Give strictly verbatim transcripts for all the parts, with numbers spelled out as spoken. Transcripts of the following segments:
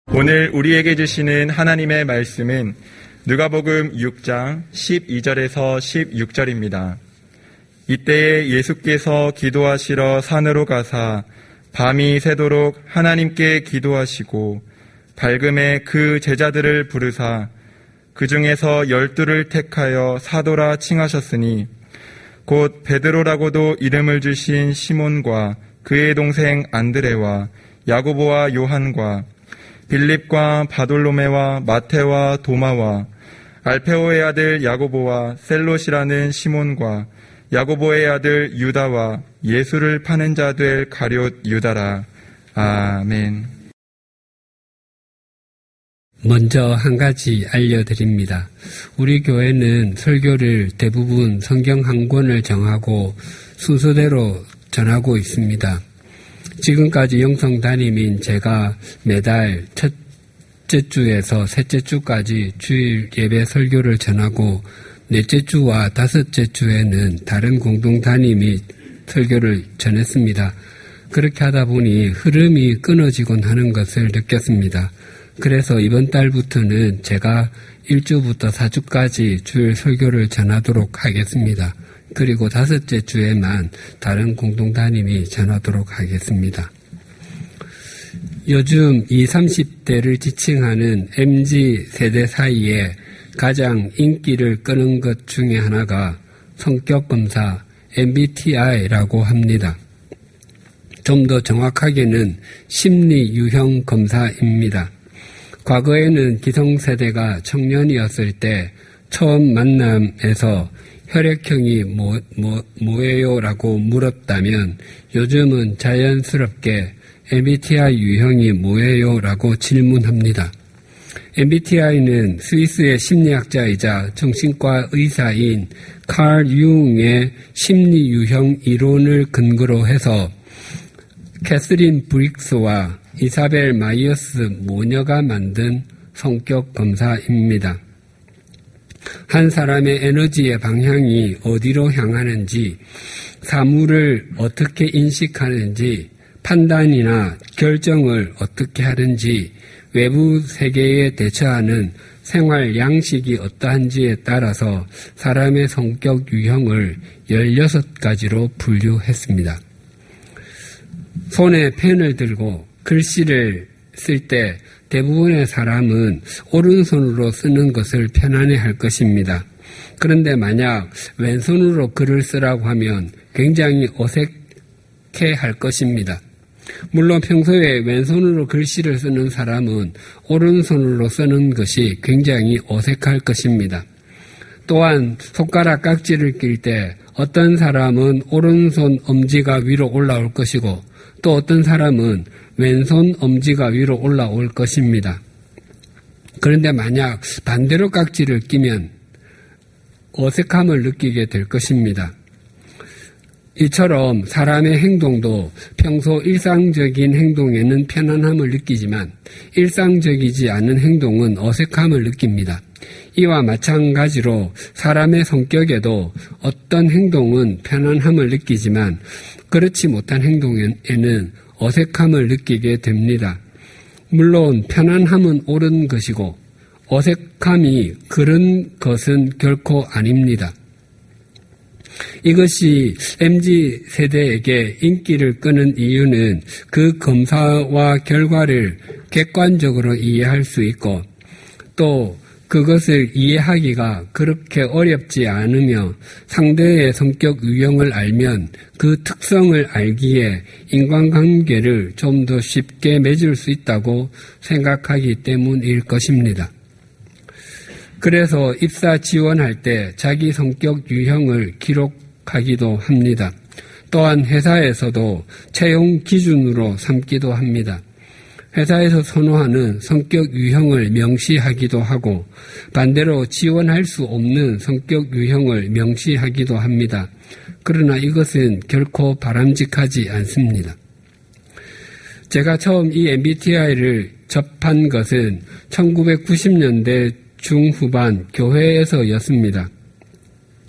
오늘 우리에게 주시는 하나님의 말씀은 누가복음 육 장 십이 절에서 십육 절입니다. 이때에 예수께서 기도하시러 산으로 가사 밤이 새도록 하나님께 기도하시고 밝음에 그 제자들을 부르사 그 중에서 열두를 택하여 사도라 칭하셨으니 곧 베드로라고도 이름을 주신 시몬과 그의 동생 안드레와 야고보와 요한과 빌립과 바돌로메와 마테와 도마와 알페오의 아들 야고보와 셀롯이라는 시몬과 야고보의 아들 유다와 예수를 파는 자 될 가룟 유다라. 아멘. 먼저 한 가지 알려드립니다. 우리 교회는 설교를 대부분 성경 한 권을 정하고 순서대로 전하고 있습니다. 지금까지 영성 담임인 제가 매달 첫째 주에서 셋째 주까지 주일 예배 설교를 전하고 넷째 주와 다섯째 주에는 다른 공동 담임이 설교를 전했습니다. 그렇게 하다 보니 흐름이 끊어지곤 하는 것을 느꼈습니다. 그래서 이번 달부터는 제가 일 주부터 사 주까지 주일 설교를 전하도록 하겠습니다. 그리고 다섯째 주에만 다른 공동 담임이 전하도록 하겠습니다. 요즘 이십, 삼십 대를 지칭하는 엠지 세대 사이에 가장 인기를 끄는 것 중에 하나가 성격검사 엠비티아이라고 합니다. 좀 더 정확하게는 심리유형 검사입니다. 과거에는 기성세대가 청년이었을 때 처음 만남에서 혈액형이 뭐, 뭐, 뭐예요? 라고 물었다면 요즘은 자연스럽게 엠비티아이 유형이 뭐예요? 라고 질문합니다. 엠비티아이는 스위스의 심리학자이자 정신과 의사인 칼 융의 심리 유형 이론을 근거로 해서 캐서린 브릭스와 이사벨 마이어스 모녀가 만든 성격 검사입니다. 한 사람의 에너지의 방향이 어디로 향하는지, 사물을 어떻게 인식하는지, 판단이나 결정을 어떻게 하는지, 외부 세계에 대처하는 생활 양식이 어떠한지에 따라서 사람의 성격 유형을 열여섯 가지로 분류했습니다. 손에 펜을 들고 글씨를 쓸 때 대부분의 사람은 오른손으로 쓰는 것을 편안해할 것입니다. 그런데 만약 왼손으로 글을 쓰라고 하면 굉장히 어색해할 것입니다. 물론 평소에 왼손으로 글씨를 쓰는 사람은 오른손으로 쓰는 것이 굉장히 어색할 것입니다. 또한 손가락 깍지를 낄 때 어떤 사람은 오른손 엄지가 위로 올라올 것이고 또 어떤 사람은 왼손 엄지가 위로 올라올 것입니다. 그런데 만약 반대로 깍지를 끼면 어색함을 느끼게 될 것입니다. 이처럼 사람의 행동도 평소 일상적인 행동에는 편안함을 느끼지만 일상적이지 않은 행동은 어색함을 느낍니다. 이와 마찬가지로 사람의 성격에도 어떤 행동은 편안함을 느끼지만 그렇지 못한 행동에는 어색함을 느끼게 됩니다. 물론 편안함은 옳은 것이고 어색함이 그런 것은 결코 아닙니다. 이것이 엠지 세대에게 인기를 끄는 이유는 그 검사와 결과를 객관적으로 이해할 수 있고 또 그것을 이해하기가 그렇게 어렵지 않으며 상대의 성격 유형을 알면 그 특성을 알기에 인간관계를 좀 더 쉽게 맺을 수 있다고 생각하기 때문일 것입니다. 그래서 입사 지원할 때 자기 성격 유형을 기록하기도 합니다. 또한 회사에서도 채용 기준으로 삼기도 합니다. 회사에서 선호하는 성격 유형을 명시하기도 하고 반대로 지원할 수 없는 성격 유형을 명시하기도 합니다. 그러나 이것은 결코 바람직하지 않습니다. 제가 처음 이 엠비티아이를 접한 것은 천구백구십 년대 중후반 교회에서였습니다.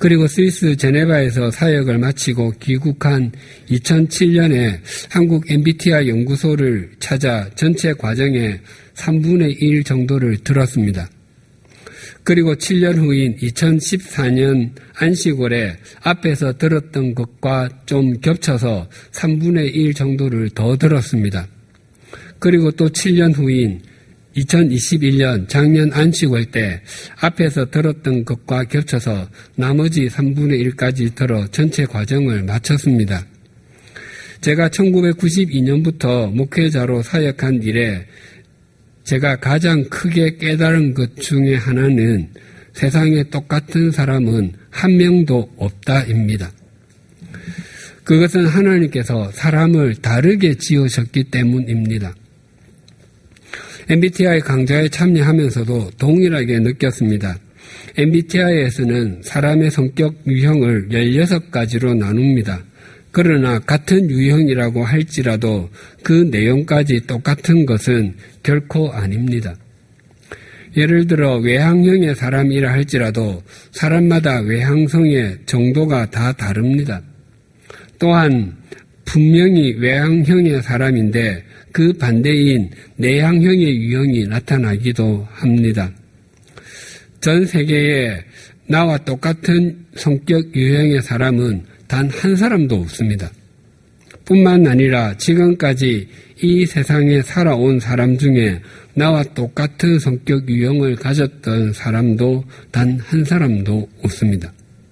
그리고 스위스 제네바에서 사역을 마치고 귀국한 이천칠 년에 한국 엠비티아이 연구소를 찾아 전체 과정의 삼분의 일 정도를 들었습니다. 그리고 칠 년 후인 이천십사 년 안식월에 앞에서 들었던 것과 좀 겹쳐서 삼분의 일 정도를 더 들었습니다. 그리고 또 칠 년 후인 이천이십일 년 작년 안식월 때 앞에서 들었던 것과 겹쳐서 나머지 삼분의 일까지 들어 전체 과정을 마쳤습니다. 제가 천구백구십이 년부터 목회자로 사역한 이래 제가 가장 크게 깨달은 것 중에 하나는 세상에 똑같은 사람은 한 명도 없다입니다. 그것은 하나님께서 사람을 다르게 지으셨기 때문입니다. 엠비티아이 강좌에 참여하면서도 동일하게 느꼈습니다. 엠비티아이에서는 사람의 성격 유형을 열여섯 가지로 나눕니다. 그러나 같은 유형이라고 할지라도 그 내용까지 똑같은 것은 결코 아닙니다. 예를 들어 외향형의 사람이라 할지라도 사람마다 외향성의 정도가 다 다릅니다. 또한 분명히 외향형의 사람인데 그 반대인 내향형의 유형이 나타나기도 합니다. 전 세계에 나와 똑같은 성격 유형의 사람은 단 한 사람도 없습니다. 뿐만 아니라 지금까지 이 세상에 살아온 사람 중에 나와 똑같은 성격 유형을 가졌던 사람도 단 한 사람도 없습니다.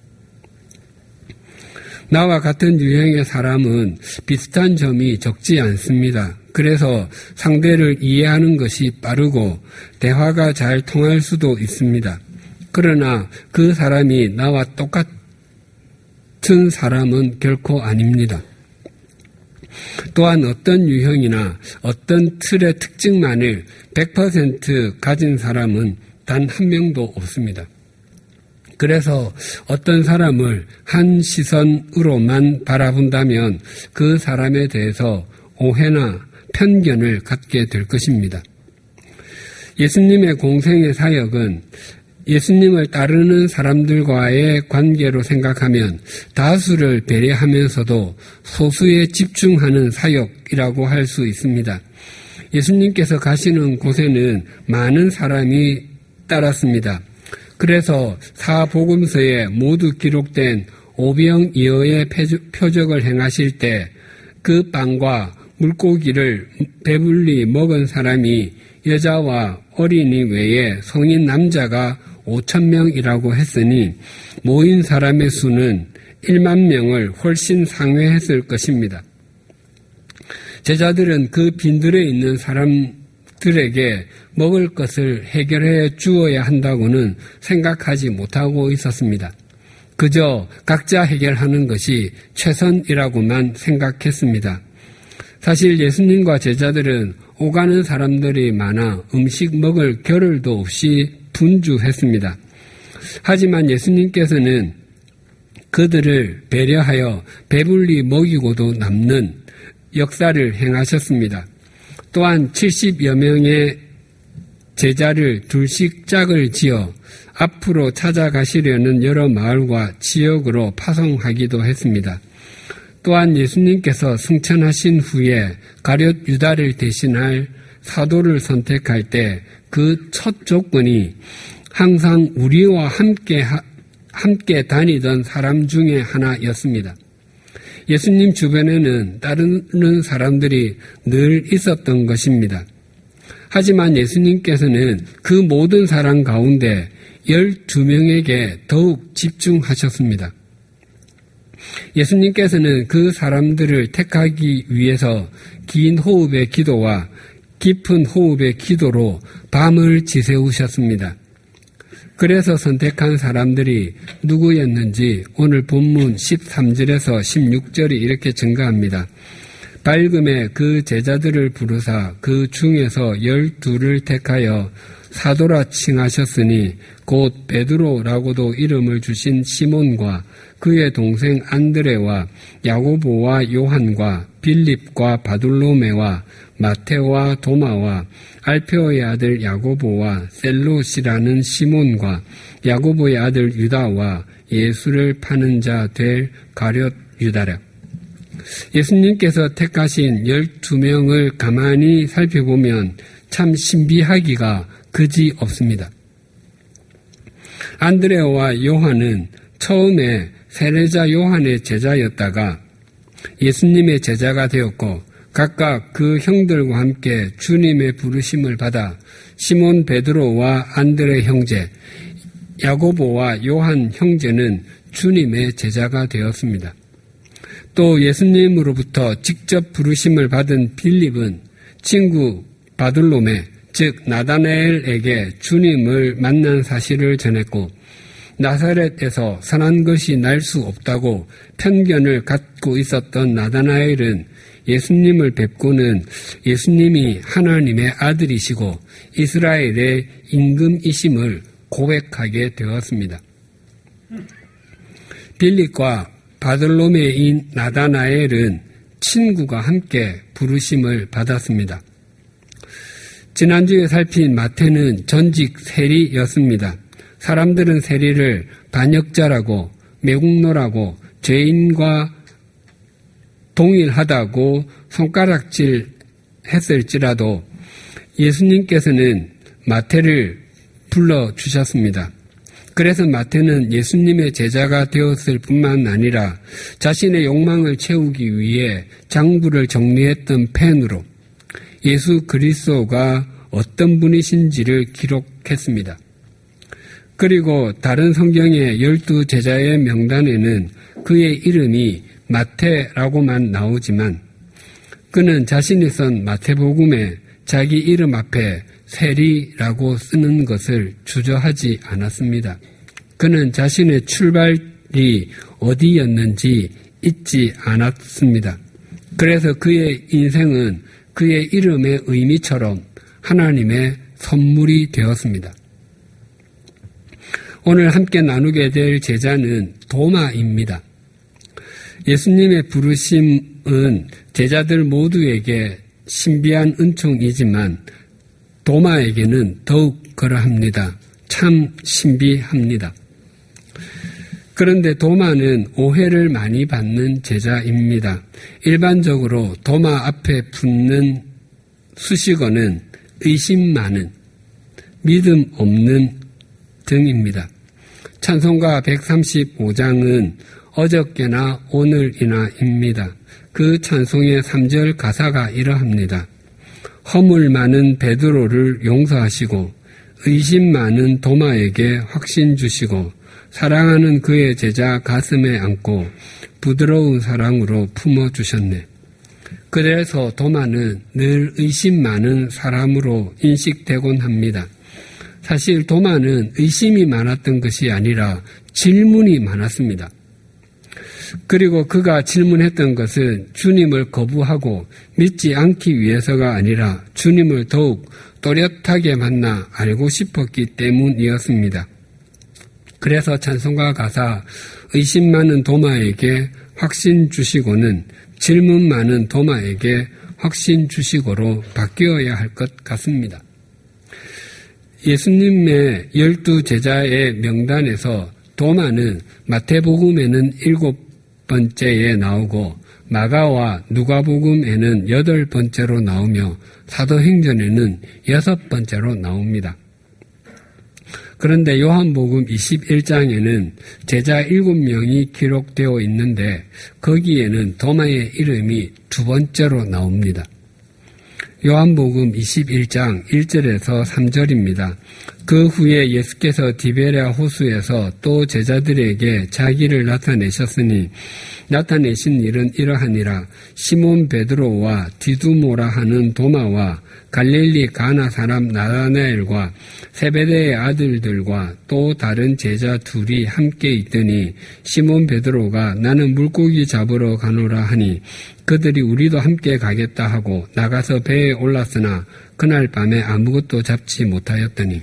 나와 같은 유형의 사람은 비슷한 점이 적지 않습니다. 그래서 상대를 이해하는 것이 빠르고 대화가 잘 통할 수도 있습니다. 그러나 그 사람이 나와 똑같은 사람은 결코 아닙니다. 또한 어떤 유형이나 어떤 틀의 특징만을 백 퍼센트 가진 사람은 단 한 명도 없습니다. 그래서 어떤 사람을 한 시선으로만 바라본다면 그 사람에 대해서 오해나 편견을 갖게 될 것입니다. 예수님의 공생의 사역은 예수님을 따르는 사람들과의 관계로 생각하면 다수를 배려하면서도 소수에 집중하는 사역이라고 할 수 있습니다. 예수님께서 가시는 곳에는 많은 사람이 따랐습니다. 그래서 사복음서에 모두 기록된 오병이어의 표적을 행하실 때 그 빵과 물고기를 배불리 먹은 사람이 여자와 어린이 외에 성인 남자가 오천 명이라고 했으니 모인 사람의 수는 일만 명을 훨씬 상회했을 것입니다. 제자들은 그 빈들에 있는 사람들에게 먹을 것을 해결해 주어야 한다고는 생각하지 못하고 있었습니다. 그저 각자 해결하는 것이 최선이라고만 생각했습니다. 사실 예수님과 제자들은 오가는 사람들이 많아 음식 먹을 겨를도 없이 분주했습니다. 하지만 예수님께서는 그들을 배려하여 배불리 먹이고도 남는 역사를 행하셨습니다. 또한 칠십여 명의 제자를 둘씩 짝을 지어 앞으로 찾아가시려는 여러 마을과 지역으로 파송하기도 했습니다. 또한 예수님께서 승천하신 후에 가룟 유다를 대신할 사도를 선택할 때 그 첫 조건이 항상 우리와 함께, 함께 다니던 사람 중에 하나였습니다. 예수님 주변에는 따르는 사람들이 늘 있었던 것입니다. 하지만 예수님께서는 그 모든 사람 가운데 열두 명에게 더욱 집중하셨습니다. 예수님께서는 그 사람들을 택하기 위해서 긴 호흡의 기도와 깊은 호흡의 기도로 밤을 지새우셨습니다. 그래서 선택한 사람들이 누구였는지 오늘 본문 십삼 절에서 십육 절이 이렇게 증가합니다. 밝음에 그 제자들을 부르사 그 중에서 열두를 택하여 사도라 칭하셨으니 곧 베드로라고도 이름을 주신 시몬과 그의 동생 안드레와 야고보와 요한과 빌립과 바돌로메와 마테오와 도마와 알페오의 아들 야고보와 셀롯이라는 시몬과 야고보의 아들 유다와 예수를 파는 자 될 가룟 유다라. 예수님께서 택하신 열두 명을 가만히 살펴보면 참 신비하기가 그지 없습니다. 안드레아와 요한은 처음에 세례자 요한의 제자였다가 예수님의 제자가 되었고 각각 그 형들과 함께 주님의 부르심을 받아 시몬 베드로와 안드레 형제, 야고보와 요한 형제는 주님의 제자가 되었습니다. 또 예수님으로부터 직접 부르심을 받은 빌립은 친구 바둘로메, 즉 나다나엘에게 주님을 만난 사실을 전했고 나사렛에서 선한 것이 날 수 없다고 편견을 갖고 있었던 나다나엘은 예수님을 뵙고는 예수님이 하나님의 아들이시고 이스라엘의 임금이심을 고백하게 되었습니다. 빌립과 바들로메인 나다나엘은 친구가 함께 부르심을 받았습니다. 지난주에 살핀 마태는 전직 세리였습니다. 사람들은 세리를 반역자라고 매국노라고 죄인과 동일하다고 손가락질 했을지라도 예수님께서는 마태를 불러주셨습니다. 그래서 마태는 예수님의 제자가 되었을 뿐만 아니라 자신의 욕망을 채우기 위해 장부를 정리했던 펜으로 예수 그리스도가 어떤 분이신지를 기록했습니다. 그리고 다른 성경의 열두 제자의 명단에는 그의 이름이 마태라고만 나오지만 그는 자신이 쓴 마태복음에 자기 이름 앞에 세리라고 쓰는 것을 주저하지 않았습니다. 그는 자신의 출발이 어디였는지 잊지 않았습니다. 그래서 그의 인생은 그의 이름의 의미처럼 하나님의 선물이 되었습니다. 오늘 함께 나누게 될 제자는 도마입니다. 예수님의 부르심은 제자들 모두에게 신비한 은총이지만 도마에게는 더욱 그러합니다. 참 신비합니다. 그런데 도마는 오해를 많이 받는 제자입니다. 일반적으로 도마 앞에 붙는 수식어는 의심 많은, 믿음 없는 등입니다. 찬송가 백삼십오 장은 어저께나 오늘이나입니다. 그 찬송의 삼 절 가사가 이러합니다. 허물 많은 베드로를 용서하시고 의심 많은 도마에게 확신 주시고 사랑하는 그의 제자 가슴에 안고 부드러운 사랑으로 품어주셨네. 그래서 도마는 늘 의심 많은 사람으로 인식되곤 합니다. 사실 도마는 의심이 많았던 것이 아니라 질문이 많았습니다. 그리고 그가 질문했던 것은 주님을 거부하고 믿지 않기 위해서가 아니라 주님을 더욱 또렷하게 만나 알고 싶었기 때문이었습니다. 그래서 찬송가 가사 의심 많은 도마에게 확신 주시고는 질문 많은 도마에게 확신 주시고로 바뀌어야 할 것 같습니다. 예수님의 열두 제자의 명단에서 도마는 마태복음에는 일곱 번째에 나오고 마가와 누가복음에는 여덟 번째로 나오며 사도행전에는 여섯 번째로 나옵니다. 그런데 요한복음 이십일 장에는 제자 일곱 명이 기록되어 있는데 거기에는 도마의 이름이 두 번째로 나옵니다. 요한복음 이십일 장 일 절에서 삼 절입니다. 그 후에 예수께서 디베랴 호수에서 또 제자들에게 자기를 나타내셨으니 나타내신 일은 이러하니라. 시몬 베드로와 디두모라 하는 도마와 갈릴리 가나 사람 나다나엘과 세베대의 아들들과 또 다른 제자 둘이 함께 있더니 시몬 베드로가 나는 물고기 잡으러 가노라 하니 그들이 우리도 함께 가겠다 하고 나가서 배에 올랐으나 그날 밤에 아무것도 잡지 못하였더니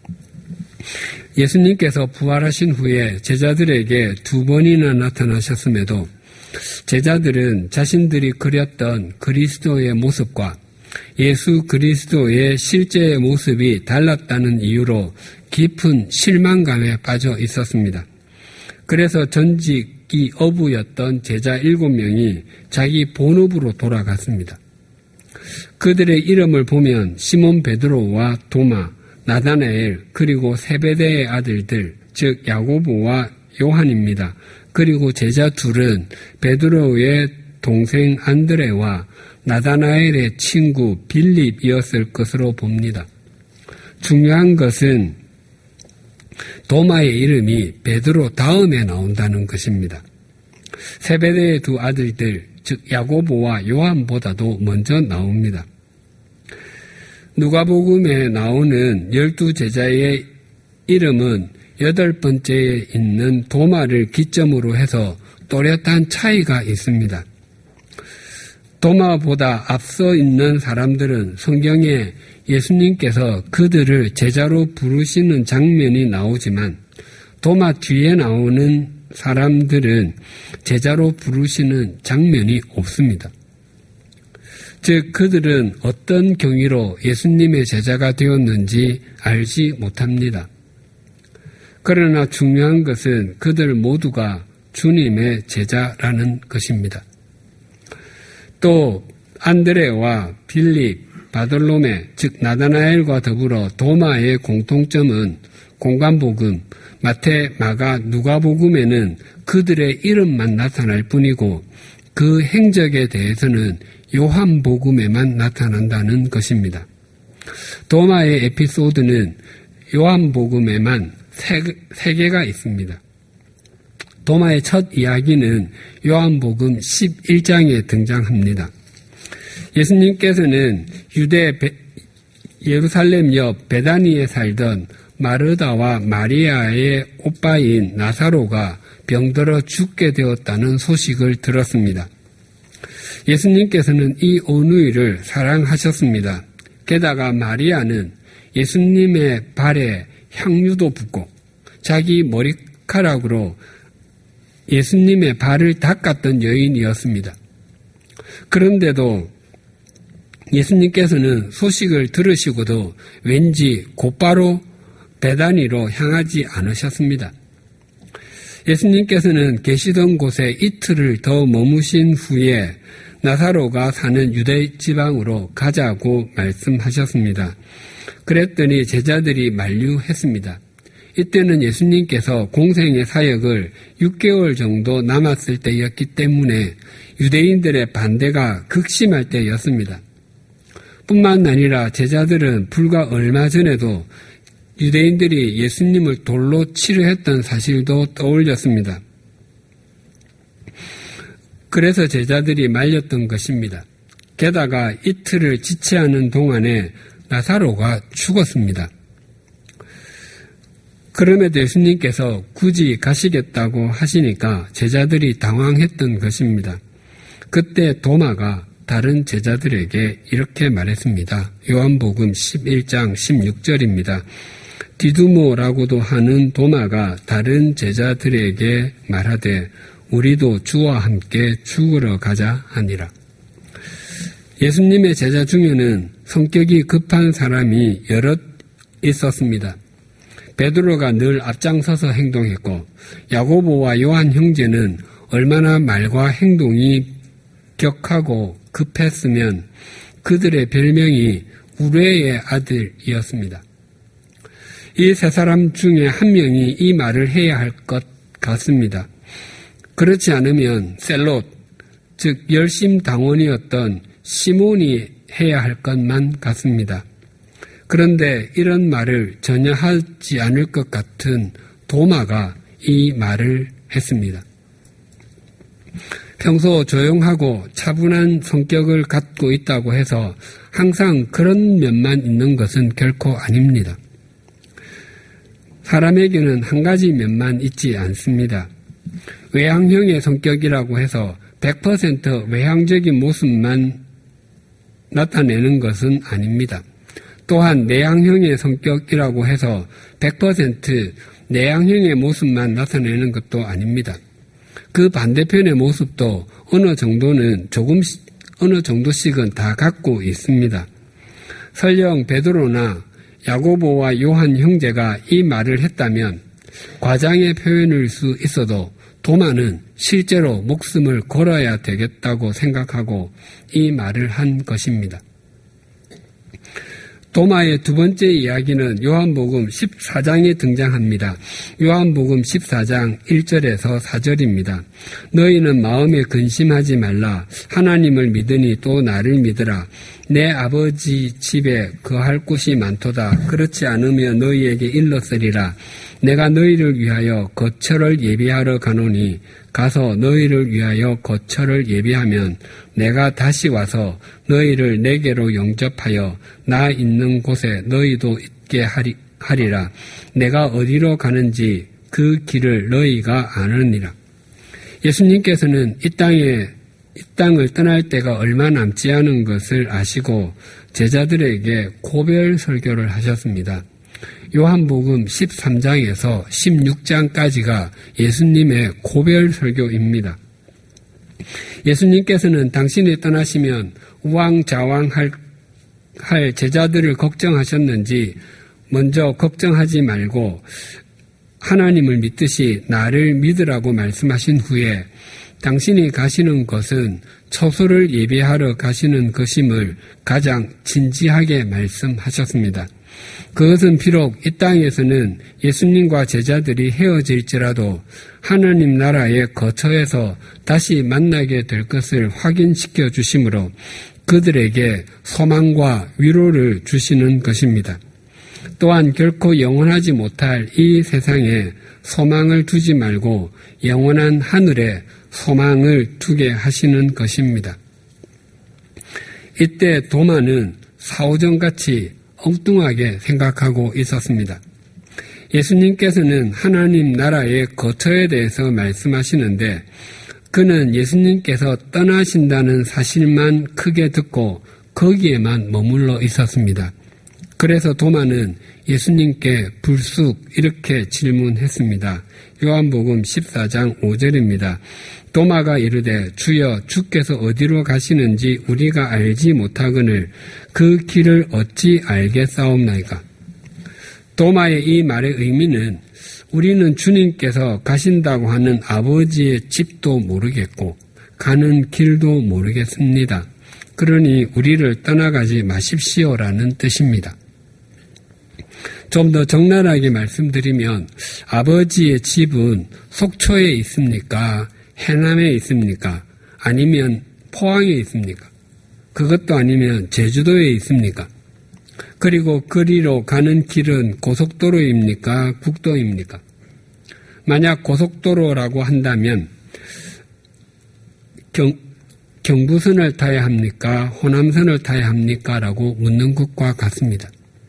예수님께서 부활하신 후에 제자들에게 두 번이나 나타나셨음에도 제자들은 자신들이 그렸던 그리스도의 모습과 예수 그리스도의 실제 모습이 달랐다는 이유로 깊은 실망감에 빠져 있었습니다. 그래서 전직이 어부였던 제자 일곱 명이 자기 본업으로 돌아갔습니다. 그들의 이름을 보면 시몬 베드로와 도마, 나다나엘, 그리고 세베대의 아들들, 즉 야고보와 요한입니다. 그리고 제자 둘은 베드로의 동생 안드레와 나다나엘의 친구 빌립이었을 것으로 봅니다. 중요한 것은 도마의 이름이 베드로 다음에 나온다는 것입니다. 세베대의 두 아들들, 즉 야고보와 요한보다도 먼저 나옵니다. 누가복음에 나오는 열두 제자의 이름은 여덟 번째에 있는 도마를 기점으로 해서 또렷한 차이가 있습니다. 도마보다 앞서 있는 사람들은 성경에 예수님께서 그들을 제자로 부르시는 장면이 나오지만 도마 뒤에 나오는 사람들은 제자로 부르시는 장면이 없습니다. 즉 그들은 어떤 경위로 예수님의 제자가 되었는지 알지 못합니다. 그러나 중요한 것은 그들 모두가 주님의 제자라는 것입니다. 또 안드레와 빌립, 바돌로메, 즉 나다나엘과 더불어 도마의 공통점은 공관복음, 마태, 마가, 누가복음에는 그들의 이름만 나타날 뿐이고 그 행적에 대해서는 요한복음에만 나타난다는 것입니다. 도마의 에피소드는 요한복음에만 세, 세 개가 있습니다. 도마의 첫 이야기는 요한복음 십일 장에 등장합니다. 예수님께서는 유대 베, 예루살렘 옆 베다니에 살던 마르다와 마리아의 오빠인 나사로가 병들어 죽게 되었다는 소식을 들었습니다. 예수님께서는 이 어누이를 사랑하셨습니다. 게다가 마리아는 예수님의 발에 향유도 붓고 자기 머리카락으로 예수님의 발을 닦았던 여인이었습니다. 그런데도 예수님께서는 소식을 들으시고도 왠지 곧바로 베다니로 향하지 않으셨습니다. 예수님께서는 계시던 곳에 이틀을 더 머무신 후에 나사로가 사는 유대 지방으로 가자고 말씀하셨습니다. 그랬더니 제자들이 만류했습니다. 이때는 예수님께서 공생의 사역을 육 개월 정도 남았을 때였기 때문에 유대인들의 반대가 극심할 때였습니다. 뿐만 아니라 제자들은 불과 얼마 전에도 유대인들이 예수님을 돌로 치료했던 사실도 떠올렸습니다. 그래서 제자들이 말렸던 것입니다. 게다가 이틀을 지체하는 동안에 나사로가 죽었습니다. 그럼에도 예수님께서 굳이 가시겠다고 하시니까 제자들이 당황했던 것입니다. 그때 도마가 다른 제자들에게 이렇게 말했습니다. 요한복음 십일 장 십육 절입니다. 디두모라고도 하는 도마가 다른 제자들에게 말하되 우리도 주와 함께 죽으러 가자 하니라. 예수님의 제자 중에는 성격이 급한 사람이 여럿 있었습니다. 베드로가 늘 앞장서서 행동했고 야고보와 요한 형제는 얼마나 말과 행동이 격하고 급했으면 그들의 별명이 우레의 아들이었습니다. 이 세 사람 중에 한 명이 이 말을 해야 할 것 같습니다. 그렇지 않으면 셀롯, 즉 열심당원이었던 시몬이 해야 할 것만 같습니다. 그런데 이런 말을 전혀 하지 않을 것 같은 도마가 이 말을 했습니다. 평소 조용하고 차분한 성격을 갖고 있다고 해서 항상 그런 면만 있는 것은 결코 아닙니다. 사람에게는 한 가지 면만 있지 않습니다. 외향형의 성격이라고 해서 백 퍼센트 외향적인 모습만 나타내는 것은 아닙니다. 또한 내향형의 성격이라고 해서 백 퍼센트 내향형의 모습만 나타내는 것도 아닙니다. 그 반대편의 모습도 어느 정도는 조금씩, 어느 정도씩은 다 갖고 있습니다. 설령 베드로나 야고보와 요한 형제가 이 말을 했다면 과장의 표현일 수 있어도 도마는 실제로 목숨을 걸어야 되겠다고 생각하고 이 말을 한 것입니다. 도마의 두 번째 이야기는 요한복음 십사 장에 등장합니다. 요한복음 십사 장 일 절에서 사 절입니다. 너희는 마음에 근심하지 말라. 하나님을 믿으니 또 나를 믿으라. 내 아버지 집에 거할 곳이 많도다. 그렇지 않으면 너희에게 일렀으리라. 내가 너희를 위하여 거처를 예비하러 가노니 가서 너희를 위하여 거처를 예비하면 내가 다시 와서 너희를 내게로 영접하여 나 있는 곳에 너희도 있게 하리, 하리라. 내가 어디로 가는지 그 길을 너희가 아느니라. 예수님께서는 이 땅에 이 땅을 떠날 때가 얼마 남지 않은 것을 아시고 제자들에게 고별 설교를 하셨습니다. 요한복음 십삼 장에서 십육 장까지가 예수님의 고별 설교입니다. 예수님께서는 당신이 떠나시면 우왕좌왕할 할 제자들을 걱정하셨는지 먼저 걱정하지 말고 하나님을 믿듯이 나를 믿으라고 말씀하신 후에 당신이 가시는 것은 처소를 예비하러 가시는 것임을 가장 진지하게 말씀하셨습니다. 그것은 비록 이 땅에서는 예수님과 제자들이 헤어질지라도 하나님 나라의 거처에서 다시 만나게 될 것을 확인시켜 주심으로 그들에게 소망과 위로를 주시는 것입니다. 또한 결코 영원하지 못할 이 세상에 소망을 두지 말고 영원한 하늘에 소망을 두게 하시는 것입니다. 이때 도마는 사오정같이 엉뚱하게 생각하고 있었습니다. 예수님께서는 하나님 나라의 거처에 대해서 말씀하시는데 그는 예수님께서 떠나신다는 사실만 크게 듣고 거기에만 머물러 있었습니다. 그래서 도마는 예수님께 불쑥 이렇게 질문했습니다. 요한복음 십사 장 오 절입니다. 도마가 이르되 주여 주께서 어디로 가시는지 우리가 알지 못하거늘 그 길을 어찌 알겠사옵나이까. 도마의 이 말의 의미는 우리는 주님께서 가신다고 하는 아버지의 집도 모르겠고 가는 길도 모르겠습니다. 그러니 우리를 떠나가지 마십시오라는 뜻입니다. 좀 더 적나라하게 말씀드리면 아버지의 집은 속초에 있습니까? 해남에 있습니까? 아니면 포항에 있습니까? 그것도 아니면 제주도에 있습니까? 그리고 거리로 가는 길은 고속도로입니까? 국도입니까? 만약 고속도로라고 한다면 경, 경부선을 타야 합니까? 호남선을 타야 합니까? 라고 묻는 것과 같습니다.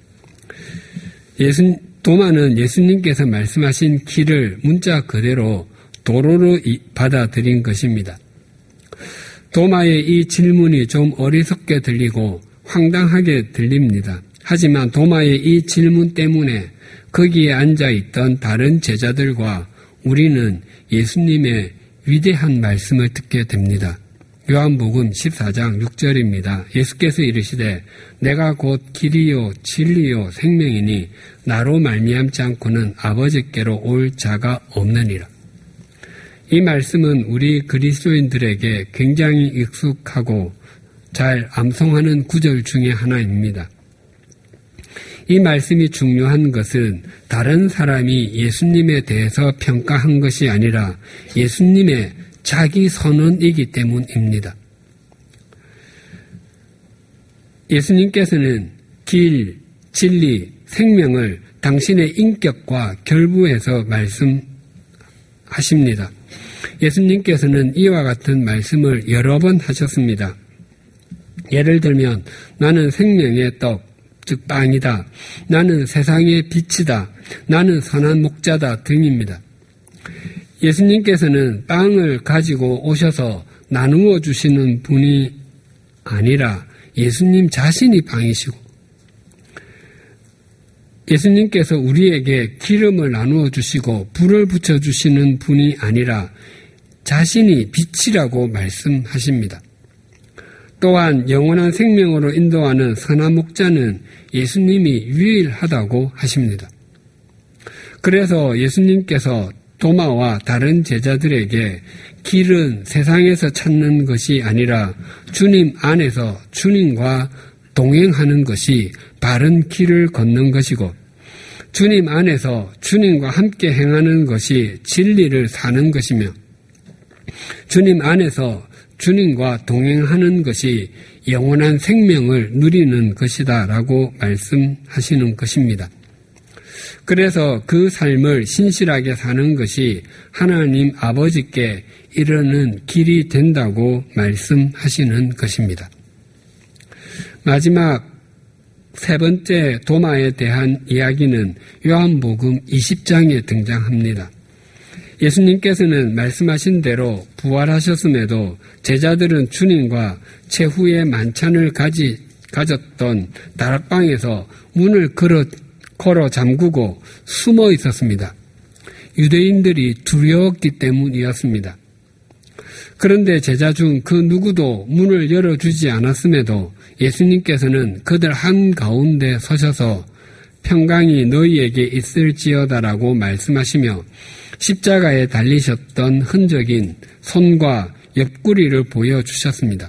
예수, 도마는 예수님께서 말씀하신 길을 문자 그대로 도로로 받아들인 것입니다. 도마의 이 질문이 좀 어리석게 들리고 황당하게 들립니다. 하지만 도마의 이 질문 때문에 거기에 앉아있던 다른 제자들과 우리는 예수님의 위대한 말씀을 듣게 됩니다. 요한복음 십사 장 육 절입니다. 예수께서 이르시되 내가 곧 길이요 진리요 생명이니 나로 말미암지 않고는 아버지께로 올 자가 없느니라. 이 말씀은 우리 그리스도인들에게 굉장히 익숙하고 잘 암송하는 구절 중에 하나입니다. 이 말씀이 중요한 것은 다른 사람이 예수님에 대해서 평가한 것이 아니라 예수님의 자기 선언이기 때문입니다. 예수님께서는 길, 진리, 생명을 당신의 인격과 결부해서 말씀하십니다. 예수님께서는 이와 같은 말씀을 여러 번 하셨습니다. 예를 들면 나는 생명의 떡, 즉 빵이다. 나는 세상의 빛이다. 나는 선한 목자다 등입니다. 예수님께서는 빵을 가지고 오셔서 나누어 주시는 분이 아니라 예수님 자신이 빵이시고 예수님께서 우리에게 기름을 나누어 주시고 불을 붙여 주시는 분이 아니라 자신이 빛이라고 말씀하십니다. 또한 영원한 생명으로 인도하는 선한 목자는 예수님이 유일하다고 하십니다. 그래서 예수님께서 도마와 다른 제자들에게 길은 세상에서 찾는 것이 아니라 주님 안에서 주님과 동행하는 것이 바른 길을 걷는 것이고 주님 안에서 주님과 함께 행하는 것이 진리를 사는 것이며 주님 안에서 주님과 동행하는 것이 영원한 생명을 누리는 것이다 라고 말씀하시는 것입니다. 그래서 그 삶을 신실하게 사는 것이 하나님 아버지께 이르는 길이 된다고 말씀하시는 것입니다. 마지막 세 번째 도마에 대한 이야기는 요한복음 이십 장에 등장합니다. 예수님께서는 말씀하신 대로 부활하셨음에도 제자들은 주님과 최후의 만찬을 가지, 가졌던 다락방에서 문을 걸어, 걸어 잠그고 숨어 있었습니다. 유대인들이 두려웠기 때문이었습니다. 그런데 제자 중 그 누구도 문을 열어주지 않았음에도 예수님께서는 그들 한가운데 서셔서 평강이 너희에게 있을지어다라고 말씀하시며 십자가에 달리셨던 흔적인 손과 옆구리를 보여주셨습니다.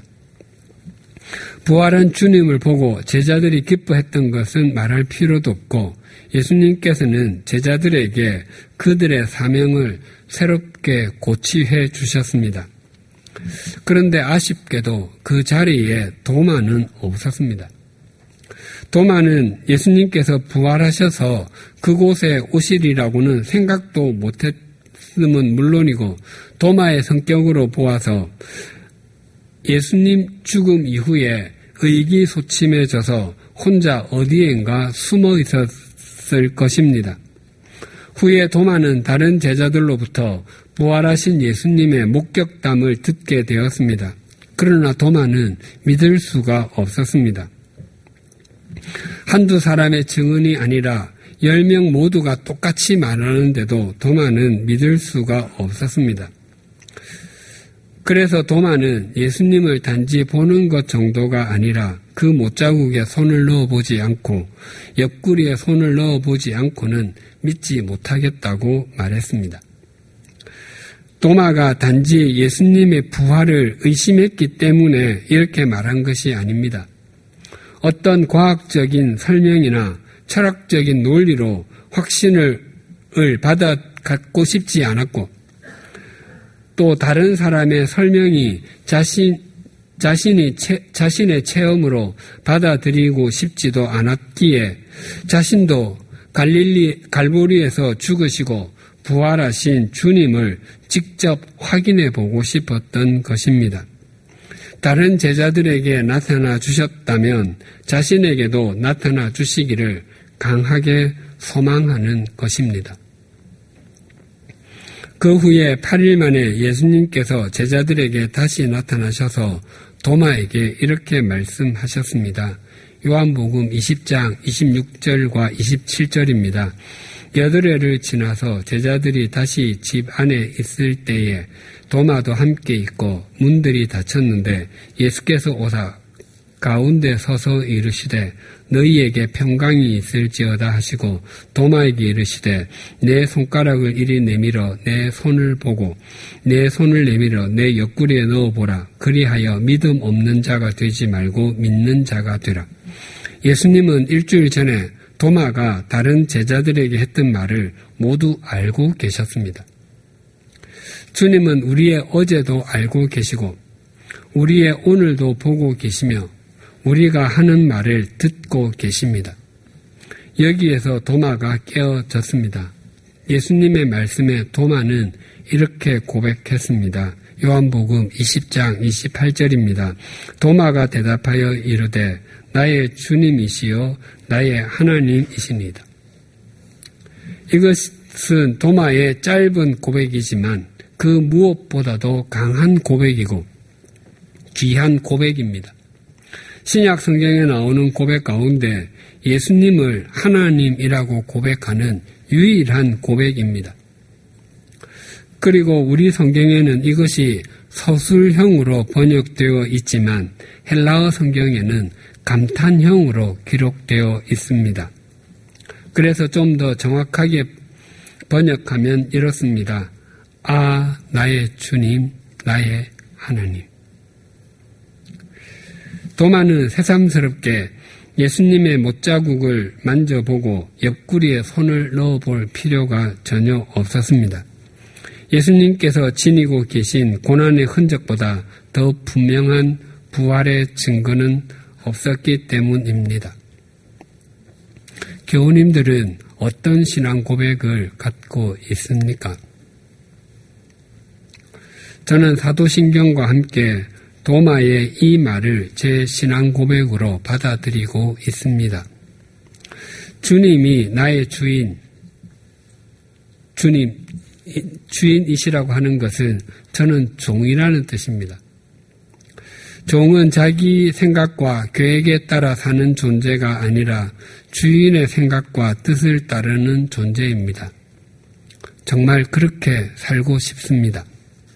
부활한 주님을 보고 제자들이 기뻐했던 것은 말할 필요도 없고 예수님께서는 제자들에게 그들의 사명을 새롭게 고치해 주셨습니다. 그런데 아쉽게도 그 자리에 도마는 없었습니다. 도마는 예수님께서 부활하셔서 그곳에 오시리라고는 생각도 못했음은 물론이고 도마의 성격으로 보아서 예수님 죽음 이후에 의기소침해져서 혼자 어디엔가 숨어 있었을 것입니다. 후에 도마는 다른 제자들로부터 부활하신 예수님의 목격담을 듣게 되었습니다. 그러나 도마는 믿을 수가 없었습니다. 한두 사람의 증언이 아니라 열 명 모두가 똑같이 말하는데도 도마는 믿을 수가 없었습니다. 그래서 도마는 예수님을 단지 보는 것 정도가 아니라 그 못자국에 손을 넣어보지 않고 옆구리에 손을 넣어보지 않고는 믿지 못하겠다고 말했습니다. 도마가 단지 예수님의 부활을 의심했기 때문에 이렇게 말한 것이 아닙니다. 어떤 과학적인 설명이나 철학적인 논리로 확신을 받아 갖고 싶지 않았고 또 다른 사람의 설명이 자신, 자신이 체, 자신의 체험으로 받아들이고 싶지도 않았기에 자신도 갈릴리, 갈보리에서 죽으시고 부활하신 주님을 직접 확인해 보고 싶었던 것입니다. 다른 제자들에게 나타나 주셨다면 자신에게도 나타나 주시기를 강하게 소망하는 것입니다. 그 후에 팔 일 만에 예수님께서 제자들에게 다시 나타나셔서 도마에게 이렇게 말씀하셨습니다. 요한복음 이십 장 이십육 절과 이십칠 절입니다. 여드레를 지나서 제자들이 다시 집 안에 있을 때에 도마도 함께 있고 문들이 닫혔는데 예수께서 오사 가운데 서서 이르시되 너희에게 평강이 있을지어다 하시고 도마에게 이르시되 내 손가락을 이리 내밀어 내 손을 보고 내 손을 내밀어 내 옆구리에 넣어보라. 그리하여 믿음 없는 자가 되지 말고 믿는 자가 되라. 예수님은 일주일 전에 도마가 다른 제자들에게 했던 말을 모두 알고 계셨습니다. 주님은 우리의 어제도 알고 계시고 우리의 오늘도 보고 계시며 우리가 하는 말을 듣고 계십니다. 여기에서 도마가 깨어졌습니다. 예수님의 말씀에 도마는 이렇게 고백했습니다. 요한복음 이십 장 이십팔 절입니다. 도마가 대답하여 이르되 나의 주님이시여 나의 하나님이시니이다. 이것은 도마의 짧은 고백이지만 그 무엇보다도 강한 고백이고 귀한 고백입니다. 신약 성경에 나오는 고백 가운데 예수님을 하나님이라고 고백하는 유일한 고백입니다. 그리고 우리 성경에는 이것이 서술형으로 번역되어 있지만 헬라어 성경에는 감탄형으로 기록되어 있습니다. 그래서 좀 더 정확하게 번역하면 이렇습니다. 아, 나의 주님, 나의 하나님. 도마는 새삼스럽게 예수님의 못자국을 만져보고 옆구리에 손을 넣어볼 필요가 전혀 없었습니다. 예수님께서 지니고 계신 고난의 흔적보다 더 분명한 부활의 증거는 없었기 때문입니다. 교우님들은 어떤 신앙 고백을 갖고 있습니까? 저는 사도신경과 함께 도마의 이 말을 제 신앙 고백으로 받아들이고 있습니다. 주님이 나의 주인, 주님, 주인이시라고 하는 것은 저는 종이라는 뜻입니다. 종은 자기 생각과 계획에 따라 사는 존재가 아니라 주인의 생각과 뜻을 따르는 존재입니다. 정말 그렇게 살고 싶습니다.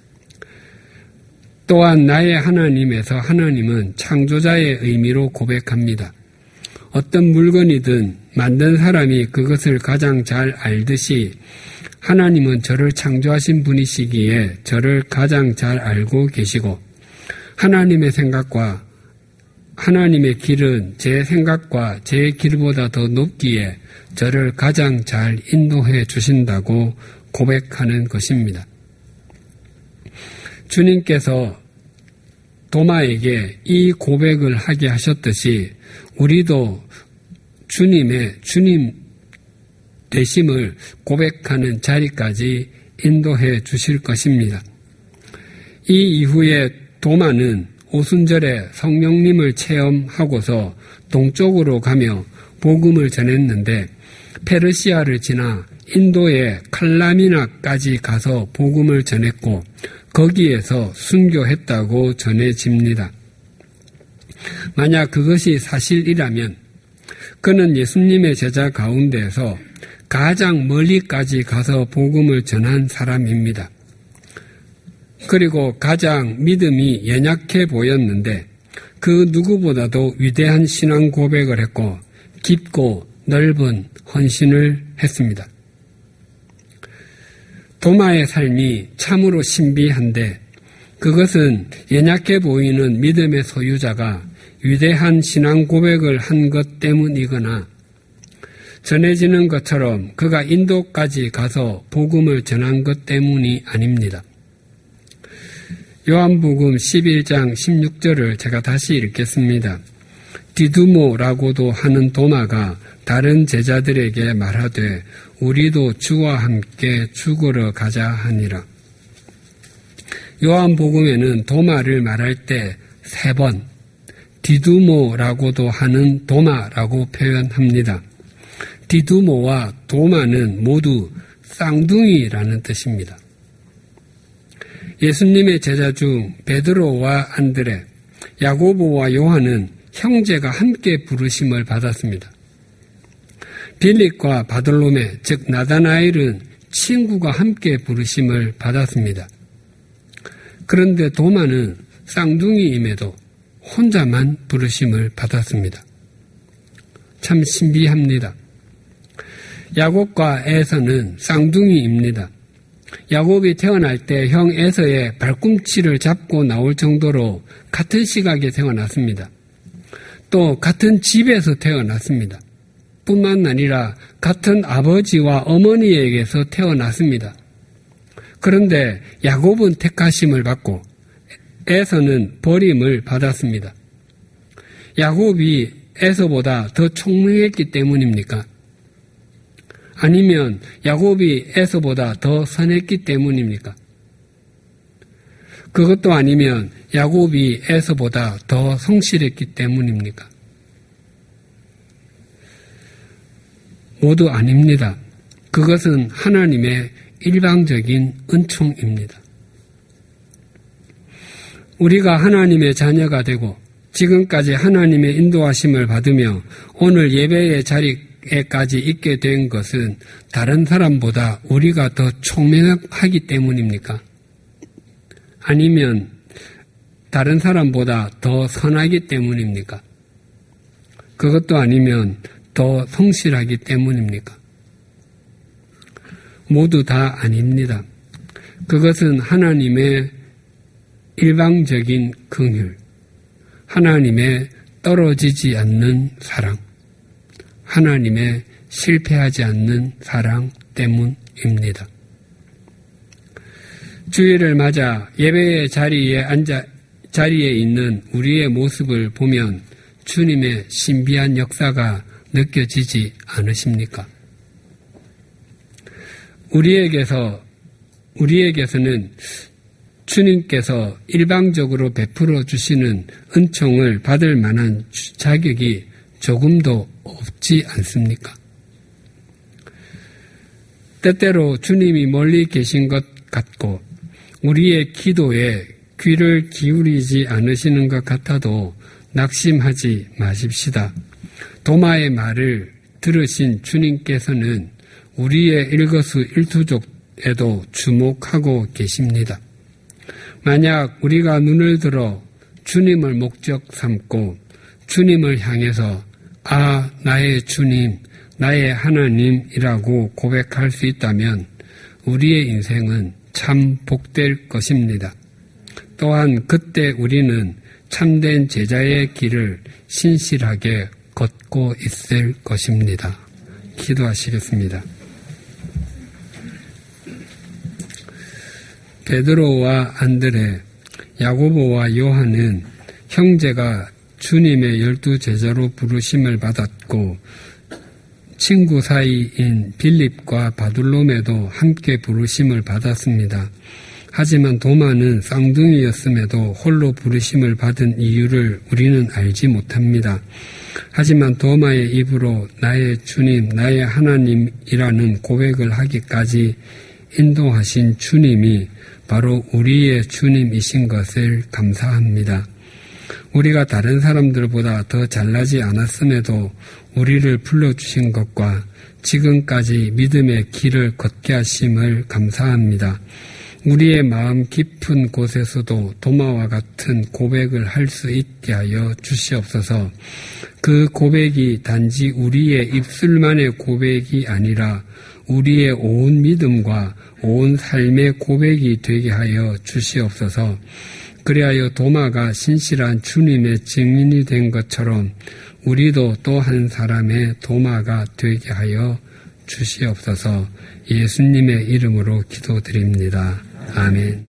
또한 나의 하나님에서 하나님은 창조자의 의미로 고백합니다. 어떤 물건이든 만든 사람이 그것을 가장 잘 알듯이 하나님은 저를 창조하신 분이시기에 저를 가장 잘 알고 계시고 하나님의 생각과 하나님의 길은 제 생각과 제 길보다 더 높기에 저를 가장 잘 인도해 주신다고 고백하는 것입니다. 주님께서 도마에게 이 고백을 하게 하셨듯이 우리도 주님의 주님 되심을 고백하는 자리까지 인도해 주실 것입니다. 이 이후에 도마는 오순절에 성령님을 체험하고서 동쪽으로 가며 복음을 전했는데 페르시아를 지나 인도의 칼라미나까지 가서 복음을 전했고 거기에서 순교했다고 전해집니다. 만약 그것이 사실이라면 그는 예수님의 제자 가운데서 가장 멀리까지 가서 복음을 전한 사람입니다. 그리고 가장 믿음이 연약해 보였는데 그 누구보다도 위대한 신앙 고백을 했고 깊고 넓은 헌신을 했습니다. 도마의 삶이 참으로 신비한데 그것은 연약해 보이는 믿음의 소유자가 위대한 신앙 고백을 한 것 때문이거나 전해지는 것처럼 그가 인도까지 가서 복음을 전한 것 때문이 아닙니다. 요한복음 십일 장 십육 절을 제가 다시 읽겠습니다. 디두모라고도 하는 도마가 다른 제자들에게 말하되 우리도 주와 함께 죽으러 가자 하니라. 요한복음에는 도마를 말할 때 세 번 디두모라고도 하는 도마라고 표현합니다. 디두모와 도마는 모두 쌍둥이라는 뜻입니다. 예수님의 제자 중 베드로와 안드레, 야고보와 요한은 형제가 함께 부르심을 받았습니다. 빌립과 바돌로메, 즉 나다나엘은 친구가 함께 부르심을 받았습니다. 그런데 도마는 쌍둥이임에도 혼자만 부르심을 받았습니다. 참 신비합니다. 야곱과 에서는 쌍둥이입니다. 야곱이 태어날 때 형 에서의 발꿈치를 잡고 나올 정도로 같은 시각에 태어났습니다. 또 같은 집에서 태어났습니다. 뿐만 아니라 같은 아버지와 어머니에게서 태어났습니다. 그런데 야곱은 택하심을 받고 에서는 버림을 받았습니다. 야곱이 에서보다 더 총명했기 때문입니까? 아니면 야곱이 에서보다 더 선했기 때문입니까? 그것도 아니면 야곱이 에서보다 더 성실했기 때문입니까? 모두 아닙니다. 그것은 하나님의 일방적인 은총입니다. 우리가 하나님의 자녀가 되고 지금까지 하나님의 인도하심을 받으며 오늘 예배의 자리에까지 있게 된 것은 다른 사람보다 우리가 더 총명하기 때문입니까? 아니면 다른 사람보다 더 선하기 때문입니까? 그것도 아니면 더 성실하기 때문입니까? 모두 다 아닙니다. 그것은 하나님의 일방적인 긍휼, 하나님의 떨어지지 않는 사랑, 하나님의 실패하지 않는 사랑 때문입니다. 주일을 맞아 예배의 자리에 앉아 자리에 있는 우리의 모습을 보면 주님의 신비한 역사가 느껴지지 않으십니까? 우리에게서 우리에게서는 주님께서 일방적으로 베풀어 주시는 은총을 받을 만한 자격이 조금도 없지 않습니까? 때때로 주님이 멀리 계신 것 같고 우리의 기도에 귀를 기울이지 않으시는 것 같아도 낙심하지 마십시다. 도마의 말을 들으신 주님께서는 우리의 일거수일투족에도 주목하고 계십니다. 만약 우리가 눈을 들어 주님을 목적 삼고 주님을 향해서 아, 나의 주님, 나의 하나님이라고 고백할 수 있다면 우리의 인생은 참 복될 것입니다. 또한 그때 우리는 참된 제자의 길을 신실하게 걷고 있을 것입니다. 기도하시겠습니다. 베드로와 안드레, 야고보와 요한은 형제가 주님의 열두 제자로 부르심을 받았고 친구 사이인 빌립과 바둘롬에도 함께 부르심을 받았습니다. 하지만 도마는 쌍둥이였음에도 홀로 부르심을 받은 이유를 우리는 알지 못합니다. 하지만 도마의 입으로 나의 주님, 나의 하나님이라는 고백을 하기까지 인도하신 주님이 바로 우리의 주님이신 것을 감사합니다. 우리가 다른 사람들보다 더 잘나지 않았음에도 우리를 불러주신 것과 지금까지 믿음의 길을 걷게 하심을 감사합니다. 우리의 마음 깊은 곳에서도 도마와 같은 고백을 할 수 있게 하여 주시옵소서. 그 고백이 단지 우리의 입술만의 고백이 아니라 우리의 온 믿음과 온 삶의 고백이 되게 하여 주시옵소서. 그리하여 도마가 신실한 주님의 증인이 된 것처럼 우리도 또 한 사람의 도마가 되게 하여 주시옵소서. 예수님의 이름으로 기도드립니다. 아멘.